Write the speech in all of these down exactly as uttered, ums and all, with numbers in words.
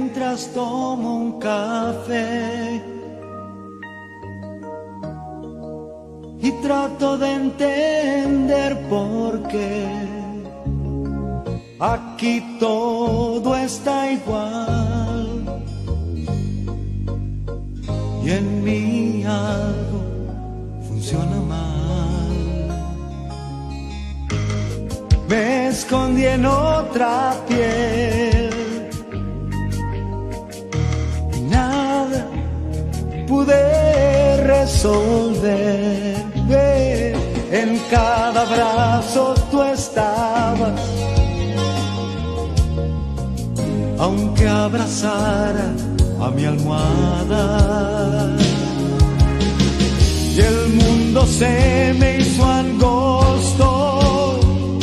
mientras tomo un café y trato de entender por qué aquí todo está igual y en mí algo funciona mal. Me escondí en otra piel y nada pude resolver. En cada abrazo tú estabas, aunque abrazara a mi almohada. Y el mundo se me hizo angosto,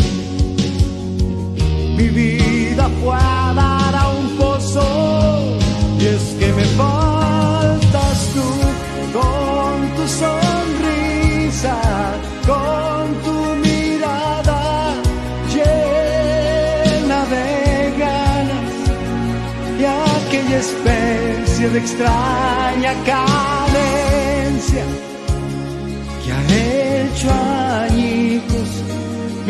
mi vida fue a dar a un pozo. Y es que me faltas tú con tu sonrisa, con tu mirada llena de ganas y aquella especie de extraña cadencia que ha hecho añicos mi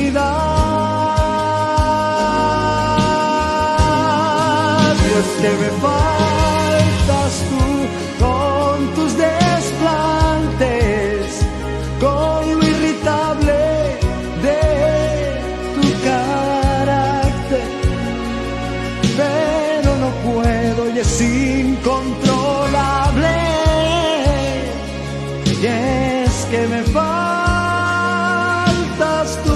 intimidad. Y es que me faltas tú con tus desplantes, con lo irritable de tu carácter, pero no puedo y es incontrolable. Y es que me faltas tú.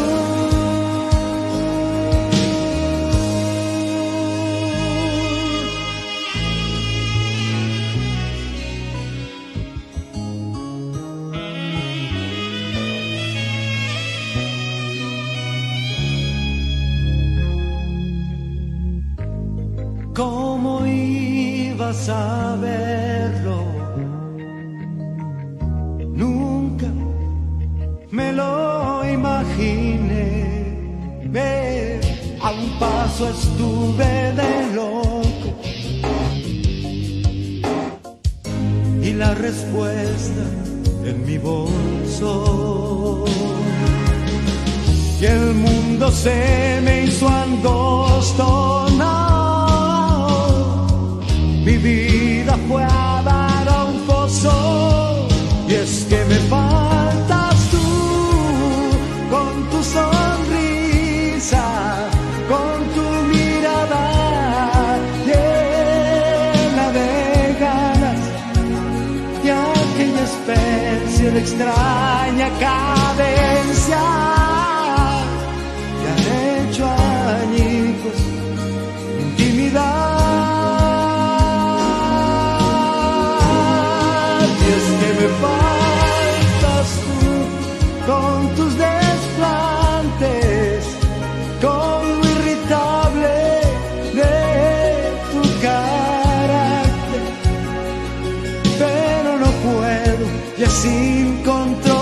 ¿Cómo ibas a verlo? Nunca me lo imaginé. Ve, a un paso estuve de loco y la respuesta en mi bolso. Y el mundo se me hizo angosto. No, mi vida fue a dar a un pozo. Y es que me faltas tú con tu sonrisa, con tu mirada llena de ganas y aquella especie de extraña cadencia que ha hecho añicos mi intimidad. Me faltas tú con tus desplantes, con lo irritable de tu carácter, pero no puedo y es sin control.